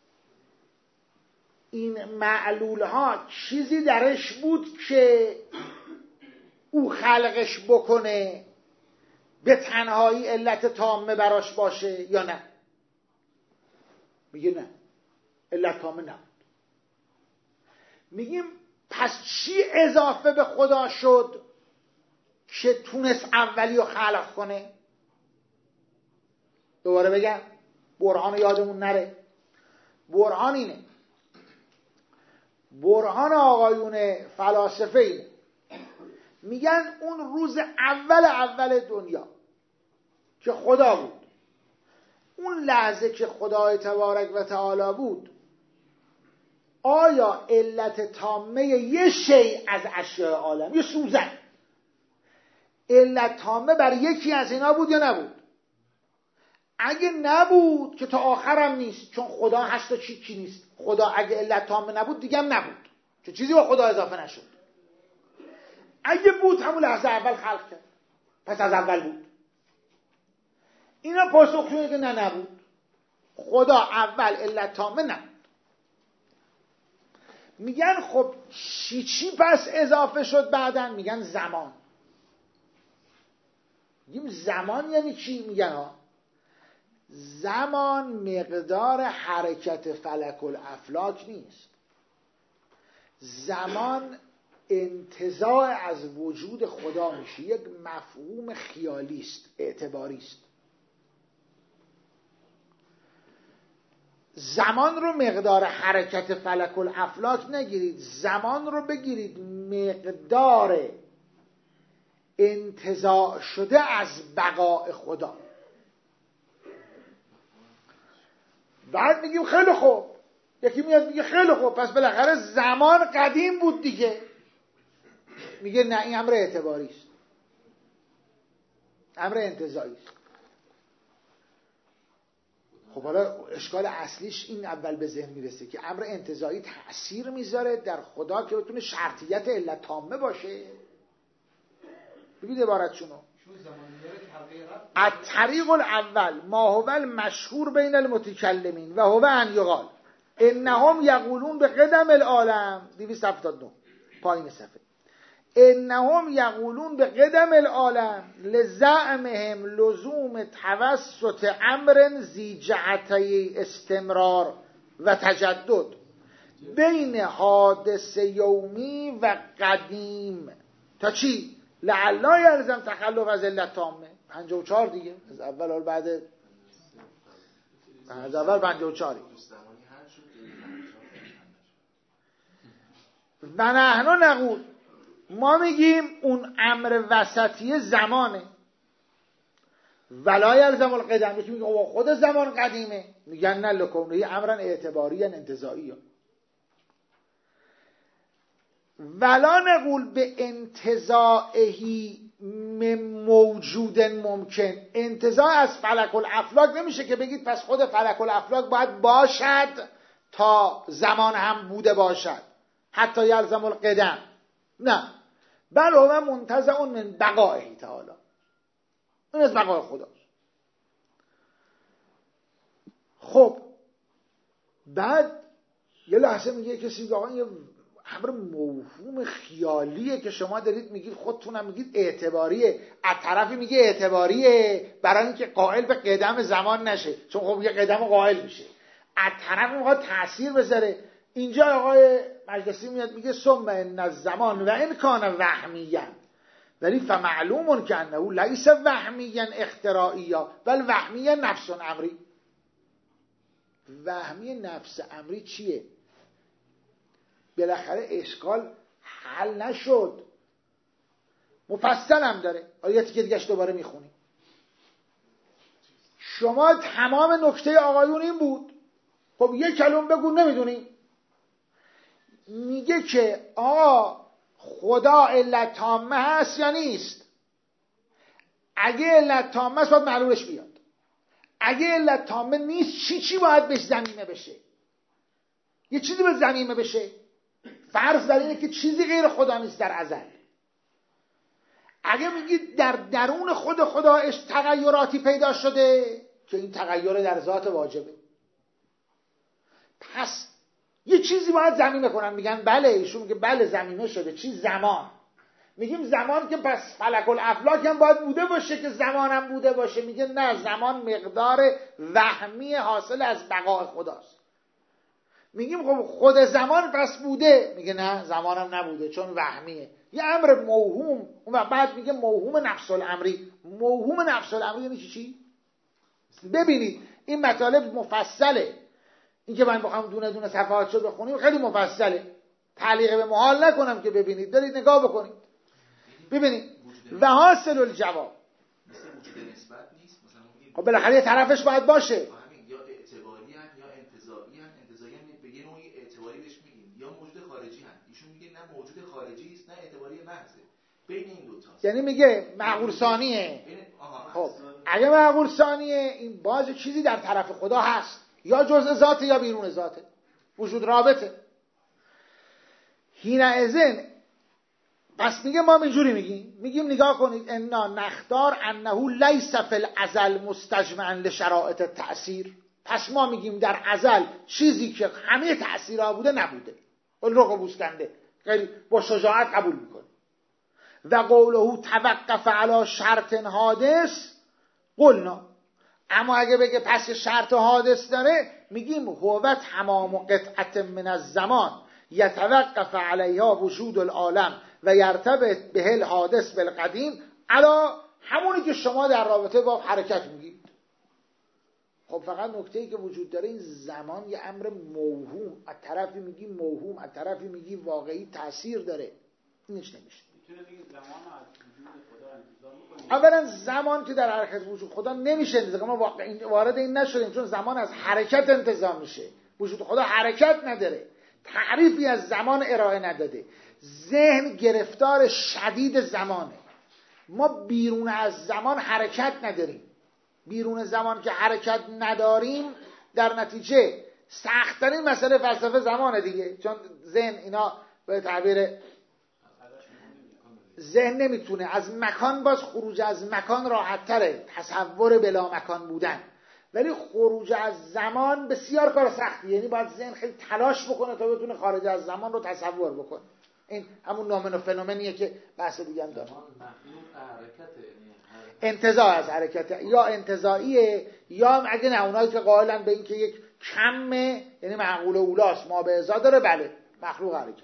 این معلول ها چیزی درش بود که او خلقش بکنه به تنهایی علت تامه براش باشه یا نه؟ میگه نه، علت تامه نبود. میگیم پس چی اضافه به خدا شد که تونست اولی رو خلق کنه؟ دوباره بگم برهان یادمون نره. برهان اینه، برهان آقایون فلاسفه اینه، میگن اون روز اول دنیا که خدا بود، اون لحظه که خدای تبارک و تعالی بود، آیا علت تامه یه شیء از اشیاء عالم، یه سوزن، علت تامه بر یکی از اینا بود یا نبود؟ اگه نبود که تا آخرم نیست، چون خدا هست و چی نیست. خدا اگه علت تامه نبود دیگه هم نبود، چون چیزی با خدا اضافه نشد. اگه بود همون لحظه اول خلق کرد، پس از اول بود. اینا پاسخشونه که نه نبود، خدا اول علت تامه نبود. میگن خب چی پس اضافه شد بعدن؟ میگن زمان. میگیم زمان یعنی چی؟ میگن ها زمان مقدار حرکت فلک الافلاک نیست، زمان انتزاع از وجود خدا میشه، یک مفهوم خیالی است، اعتباری است. زمان رو مقدار حرکت فلک الافلاک نگیرید، زمان رو بگیرید مقدار انتزاع شده از بقاء خدا. بعد میگیم خیلی خوب، یکی میاد میگه خیلی خوب، پس بالاخره زمان قدیم بود دیگه. میگه نه، این امر اعتباری است، امر انتزاعی است. خب حالا اشکال اصلیش این اول به ذهن میرسه که امر انتزاعی تأثیر میذاره در خدا که بتونه شرطیت علت تامه باشه. ببینید عبارتشونو، الطریق الاول ما هو المشهور بین المتکلمین و هو ان یقال انهم یقولون به قدم العالم 279 پایین صفحه، انهم یقولون به قدم العالم لزعمهم لزوم توسط امر ذی جهتی استمرار و تجدد بین حادث یومی و قدیم تا چی؟ لعلا یلزم تخلف از علت تامه. 54 دیگه از اول حال بعد از اول 54 و نحن نقول، ما میگیم اون امر وسطی زمانه. ولا یلزم القدم، یکی میگه خود زمان قدیمه، میگن نه لکونه امرن اعتباری انتزاعی. ولا نقول به انتزاعهی موجود ممکن، انتزاع از فلک الافلاک نمیشه که بگید پس خود فلک الافلاک باید باشد تا زمان هم بوده باشد حتی یلزم القدم، نه، بل هو منتزع من بقائه تعالی، این از بقای خداست. خب بعد یه لحظه میگه کسی که آقا یه امر موهوم خیالیه که شما دارید میگید، خودتونم میگید اعتباریه، از طرفی میگه اعتباریه برای اینکه قائل به قدم زمان نشه، چون خب یه قدم قائل میشه، از طرف میخواد تأثیر بذاره. اینجا آقای مجلسی میاد میگه ثم ان الزمان و ان کان وهمیا ولی فمعلوم که انه لیس وهمیا اختراعیا بل وهمیا نفس امری. وهمی نفس امری چیه؟ بالاخره اشکال حل نشد، مفصل هم داره، آیاتی که دیگهش دوباره میخونی. شما تمام نکته آقایون این بود، خب یک کلمه بگو نمیدونی. میگه که آقا خدا علت تامه هست یا نیست؟ اگه علت تامه است باید معلولش بیاد. اگه علت تامه نیست چی باید بهش ضمیمه بشه؟ یه چیزی به ضمیمه بشه. فرض بر اینه که چیزی غیر خدا نیست در ازل. اگه میگی در درون خود خداش تغییراتی پیدا شده که این تغییر در ذات واجبه، پس یه چیزی باید ضمیمه کنن. میگن بله، ایشون میگه بله ضمیمه شده. چی؟ زمان. میگیم زمان که پس فلک الافلاک هم باید بوده باشه که زمان هم بوده باشه. میگه نه، زمان مقدار وهمی حاصل از بقای خداست. میگیم خب خود زمان پس بوده. میگه نه، زمان هم نبوده چون وهمیه، یه امر موهوم. اون بعد میگه موهوم نفس الامری. موهوم نفس الامری یعنی چی؟ ببینید این مطالب مفصله. این که من بخوام دونه دونه صفحاتشو بخونیم خیلی مفصله. تعلیق به محال نکنم که ببینید، دارید نگاه بکنید. ببینید و حاصل الجواب مثل وجود نسبت نیست. مثلا خب بالاخره یه طرفش باید باشه. همین یا اعتباری ان یا انتزاعی ان. انتزاعی ان به یه نوعی اعتباری بهش میگیم، یا موجود خارجی ان. ایشون میگه نه موجود خارجی است نه اعتباری محضه. بین این دو تاست. یعنی میگه معقول ثانیه. خب اگه معقول ثانیه این باز چیزی در طرف خدا هست، یا جزء ذاته یا بیرون ذاته. وجود رابطه. حینئذ پس میگه ما اینجوری میگیم نگاه کنید انا نختار انه لیس فی الازل مستجمعا لشرائط التأثیر. پس ما میگیم در ازل چیزی که همه تأثیرها بوده نبوده. رق بوسکنده خیلی با شجاعت قبول میکنه. و قوله توقف علی شرط حادث قلنا. اما اگه بگه پس شرط حادث داره میگیم هو تمام قطعه من الزمان یتوقف علیها وجود العالم و یرتبط به الحادث بالقدیم علا همونی که شما در رابطه با حرکت میگید. خب فقط نکته‌ای که وجود داره این زمان یه امر موهوم، از طرفی میگی موهوم از طرفی میگی واقعی تأثیر داره. اینش نمیشه. اولا زمان که در حرکت وجود خدا نمیشه انتظام. ما وارد این نشدیم چون زمان از حرکت انتظام میشه. وجود خدا حرکت نداره. تعریفی از زمان ارائه نداده. ذهن گرفتار شدید زمانه. ما بیرون از زمان حرکت نداریم. بیرون زمان که حرکت نداریم در نتیجه سخت‌ترین مسئله فلسفه زمانه دیگه. چون ذهن اینا به تعبیر ذهن نمیتونه از مکان، باز خروج از مکان راحت تره، تصور بلا مکان بودن. ولی خروج از زمان بسیار کار سختی. یعنی باید ذهن خیلی تلاش بکنه تا بتونه خارج از زمان رو تصور بکنه. این همون نومن و فنومنیه که بحث دیگه هم داره. انتزاع از حرکت یا انتزاعیه، یا اگه نه اونایی که قائلن به این که یک کمه، یعنی معقول اولاست ما به ازا داره، بله مخلوق حرکت.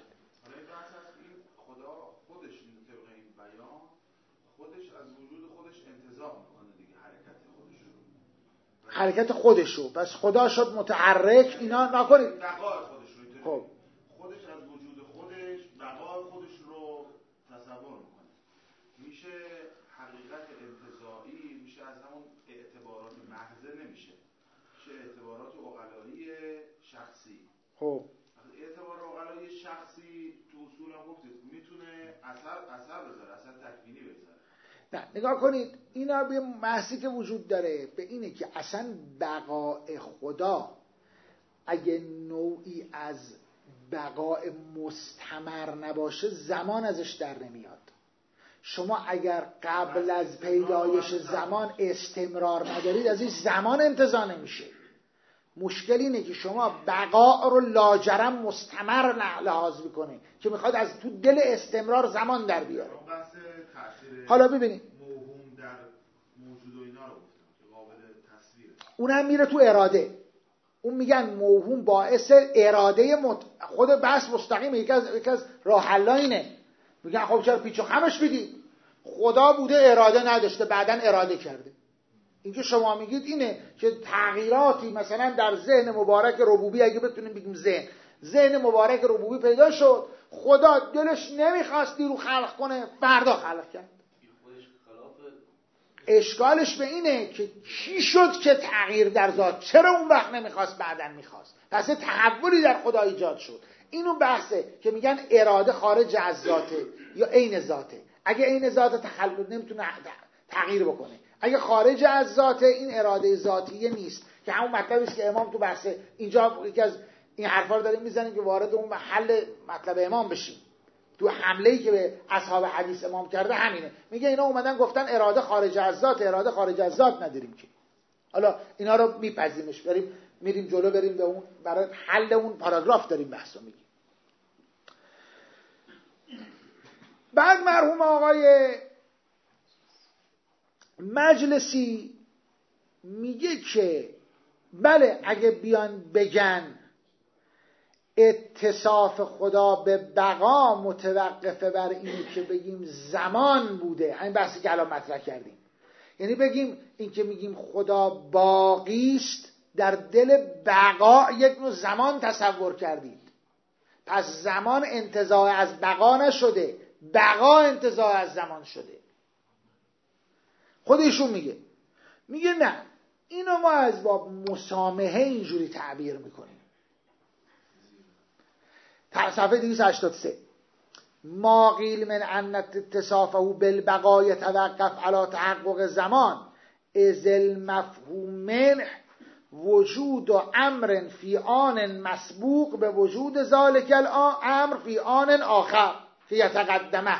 حرکت خودشو، پس خدا شد متحرک. اینا نکنید خب خودش از وجود خودش بقای خودش رو تصور میکنه. میشه حقیقت انتزاعی، میشه از همون اعتبارات محضه، نمیشه اعتبارات عقلایی شخصی. خب اعتبار عقلایی شخصی تو اصول هم گفتید میتونه اثر بذاره، اثر تکوینی بذاره. نه نگاه کنید، اینا به بحثی که وجود داره به اینه که اصلا بقای خدا اگه نوعی از بقای مستمر نباشه زمان ازش در نمیاد. شما اگر قبل از پیدایش زمان استمرار ندارید ازش زمان انتزاع نمیشه. مشکل اینه که شما بقا رو لاجرم مستمر لحاظ میکنه که میخواد از تو دل استمرار زمان در بیاره. حالا ببینید موهوم در موجود و اینا رو گفتم که قابل تصویره. اونم میره تو اراده. اون میگن موهوم باعث اراده خود بحث مستقیمه. یکی از راه حل‌ها اینه. میگن خب چرا پیچ و خمش میدی؟ خدا بوده اراده نداشته بعداً اراده کرده. اینکه شما میگید اینه که تغییراتی مثلا در ذهن مبارک ربوبی، اگه بتونیم بگیم ذهن مبارک ربوبی پیدا شد، خدا دلش نمیخواست رو خلق کنه، فردا خلق کرد. اشکالش به اینه که کی شد که تغییر در ذات، چرا اون وقت نمیخواست بعداً میخواست؟ پس تحولی در خدا ایجاد شد. اینو بحثه که میگن اراده خارج از ذاته یا عین ذاته. اگه عین ذات تخلل نمیتونه تغییر بکنه، اگه خارج از ذاته این اراده ذاتیه نیست، که همون مطلبیست که امام تو بحث اینجا یکی از این حرفا رو داریم میزنیم که وارد اون محل مطلب امام بشیم. تو حمله‌ای که به اصحاب حدیث امام کرده همینه، میگه اینا اومدن گفتن اراده خارج از ذات، اراده خارج از ذات نداریم که. حالا اینا رو میپذیمش، بریم میریم جلو، بریم به اون برای حل اون پاراگراف داریم بحثو میگیم. بعد مرحوم آقای مجلسی میگه که بله اگه بیان بگن اتصاف خدا به بقا متوقفه بر اینی که بگیم زمان بوده، همین بحثی که الان مطرح کردیم، یعنی بگیم این که میگیم خدا باقی است در دل بقا یک نوع زمان تصور کردید، پس زمان انتزاع از بقا نشده، بقا انتزاع از زمان شده. خودشون میگه نه، اینو ما از باب مسامحه اینجوری تعبیر میکنیم. صفحه 283 ما قیل من ان اتصافه بالبقا یتوقف علی تحقق زمان اذ المفهوم منه وجود امر فی آن مسبوق به وجود ذلک الامر فی آن آخر که یتقدمه.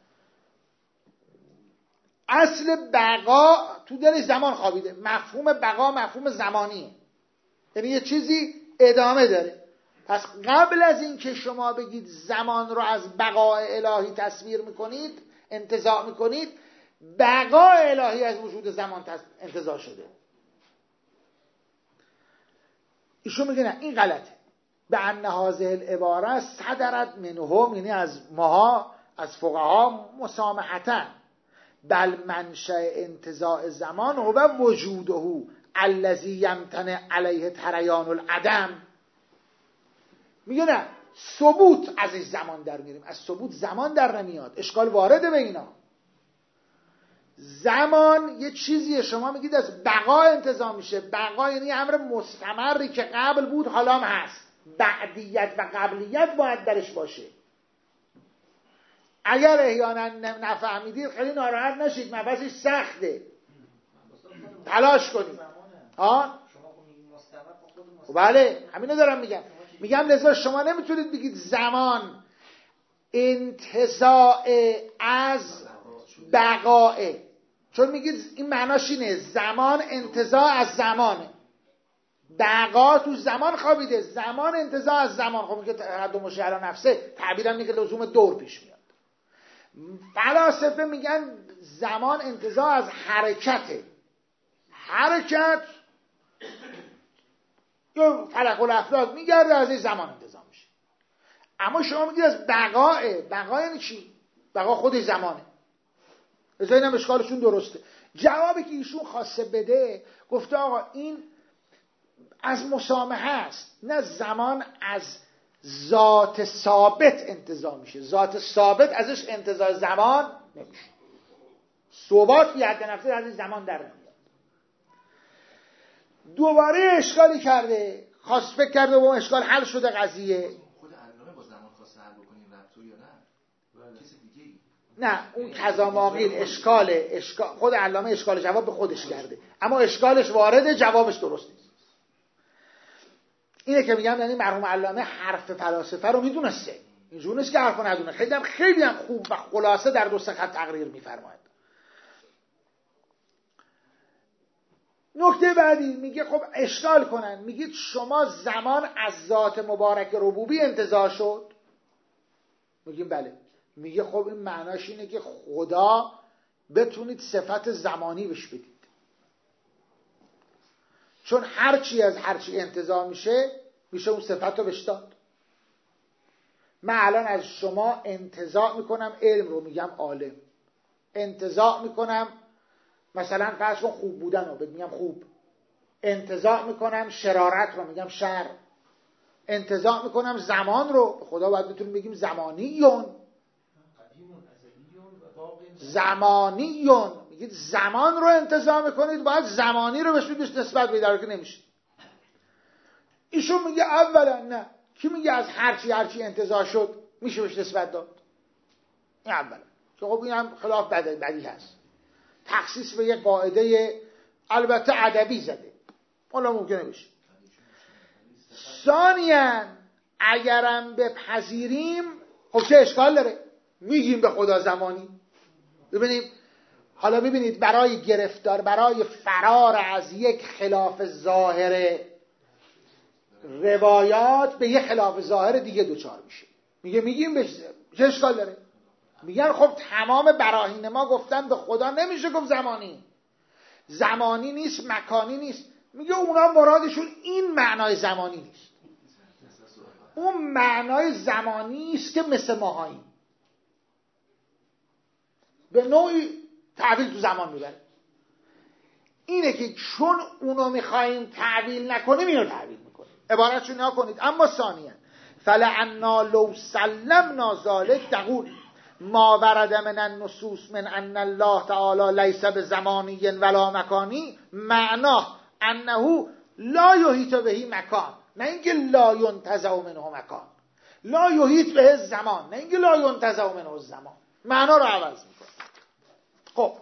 اصل بقا تو دل زمان خوابیده. مفهوم بقا مفهوم زمانیه، یعنی یه چیزی ادامه داره. پس قبل از این که شما بگید زمان رو از بقای الهی تصویر میکنید، انتزاع میکنید، بقای الهی از وجود زمان انتزاع شده. ایشون میگه نه، این غلطه. به ان هذه العباره صدرت منهم، یعنی از ماها از فقها مسامحتا، بل منشأ انتزاع زمان هو وجوده الذی یمتنع علیه تریان العدم. میگه نه، ثبوت از این زمان در میریم، از ثبوت زمان در نمیاد. اشکال وارده به اینا. زمان یه چیزیه، شما میگید از بقا انتزاع میشه. بقا یعنی امر مستمری که قبل بود حالا هم هست. بعدیت و قبلیت باید درش باشه. اگر احیانا نفهمیدید خیلی ناراحت نشید، مبحثش سخته، تلاش کنید. بله همینو دارم میگم لذا شما نمیتونید بگید زمان انتزاع از بقاه، چون میگید این معناش اینه زمان انتزاع از زمانه، بقا تو زمان خوابیده، زمان انتزاع از زمان. خب میگه تقدم شعر نفسه، تعبیرم میگه لزوم دور پیش میاد. فلاسفه میگن زمان انتزاع از حرکته. حرکت یا فلک الافلاک میگرده، از این زمان انتزاع میشه. اما شما میگید از بقاه. بقا یعنی چی؟ بقا خودش زمانه. از اینم اشکالشون درسته. جوابی که ایشون خواسته بده، گفته آقا این از مسامحه است، نه زمان از ذات ثابت انتزاع میشه. ذات ثابت ازش انتزاع زمان نمیشه. ثبات فی حد نفسه از این زمان در نمیاد. دوباره اشکالی کرده، خواست فکر کرده با اشکال حل شده قضیه. خود علامه با زمان خواسته حل بکنیم ربطو یا نه؟ کسی دیگه ای؟ نه، اون کذاماقیل اشکال خود علامه اشکال جواب به خودش کرده، اما اشکالش وارده، جوابش درست نیست. اینه که میگم یعنی مرحوم علامه حرف فلاسفه رو میدونسته، اینجور نیست که حرفو ندونه. خیلی هم خوب و خلاصه در 2 خط تقریر میفرماید. نکته بعدی میگه خب اشکال کنن، میگید شما زمان از ذات مبارک ربوبی انتزاع شد. میگیم بله. میگه خب این معناش اینه که خدا بتونید صفت زمانی بهش بدید، چون هرچی از هرچی انتزاع میشه اون صفت رو بهش داد. من الان از شما انتزاع میکنم علم رو، میگم عالم. انتزاع میکنم مثلا فرض کن خوب بودن رو، میگم خوب. انتزاع میکنم شرارت رو، میگم شر. انتزاع میکنم زمان رو، خدا باید بتونیم بگیم زمانیون. زمانیون میگید زمان رو انتزاع میکنید، باید زمانی رو بهش نسبت بدید، در که نمیشه. ایشون میگه اولا نه، کی میگه از هرچی انتزاع شد میشه بهش نسبت داد؟ این اولا که خب این هم خلاف بدی هست، تخصیص به یک قاعده البته ادبی زده، حالا ممکنه بشه. ثانیاً اگرم بپذیریم خب چه اشکال داره؟ میگیم به خدا زمانی. حالا ببینید برای گرفتار، برای فرار از یک خلاف ظاهر روایات به یک خلاف ظاهر دیگه دوچار میشه. میگیم به چه اشکال داره؟ میگن خب تمام براهین ما گفتن به خدا نمیشه گفت زمانی نیست، مکانی نیست. میگه اونا مرادشون این معنای زمانی نیست، اون معنای زمانی است که مثل ماهاییم، به نوعی تعبیل تو زمان میبره. اینه که چون اونو میخواییم تعبیل نکنیم اینو تعبیل میکنیم. عبارتشو نها کنید. اما ثانیاً فلعنا لو سلمنا ذلک تقول ما ورد من النصوص من ان الله تعالی لیس بزمانی ولا مکانی معناه انه لا یحیط به مکان، نه اینکه لا ینتزع منه مکان، لا یحیط به زمان، نه اینکه لا ینتزع منه الزمان، معنا رو عوض میکنه. خب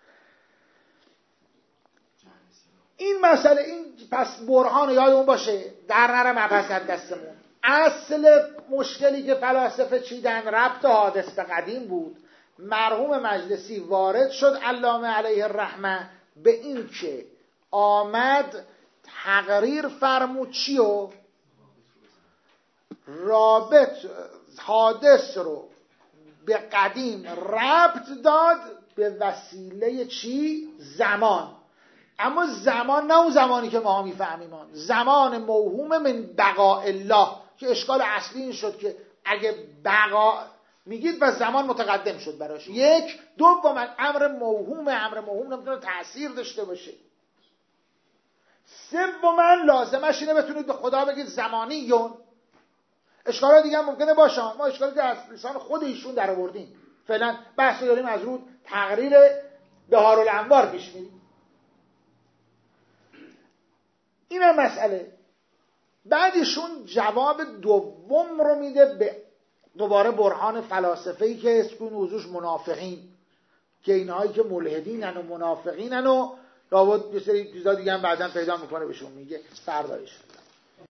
این مسئله، این پس برهان یادمون باشه در نره مبحث از دستمون. اصل مشکلی که فلاسفه چیدن ربط حادث به قدیم بود. مرحوم مجلسی وارد شد علامه علیه الرحمه به این که آمد تقریر فرمود چیو؟ رابط حادث رو به قدیم ربط داد به وسیله چی؟ زمان. اما زمان نه اون زمانی که ما میفهمیم، زمان موهوم من بقاء الله، که اشکال اصلی این شد که اگه بقا میگید و زمان متقدم شد براش. یک. دوما امر موهوم نمیتونه تأثیر داشته باشه. سوما لازمش اینه بتونید به خدا بگید زمانی یون. اشکالات دیگه هم ممکنه باشه، ما اشکالاتی از لسان خود ایشون در آوردیم، فعلا بحث داریم از رو تقریر بهارالانوار پیش میریم. این هم مسئله. بعدشون جواب دوم رو میده به دوباره برهان فلاسفه‌ای که اسکون حضورش منافقین، که اینهایی که ملحدینن و منافقینن و لابد یه سری چیزا دیگه هم بعداً پیدا میکنه بهشون میگه فردایش.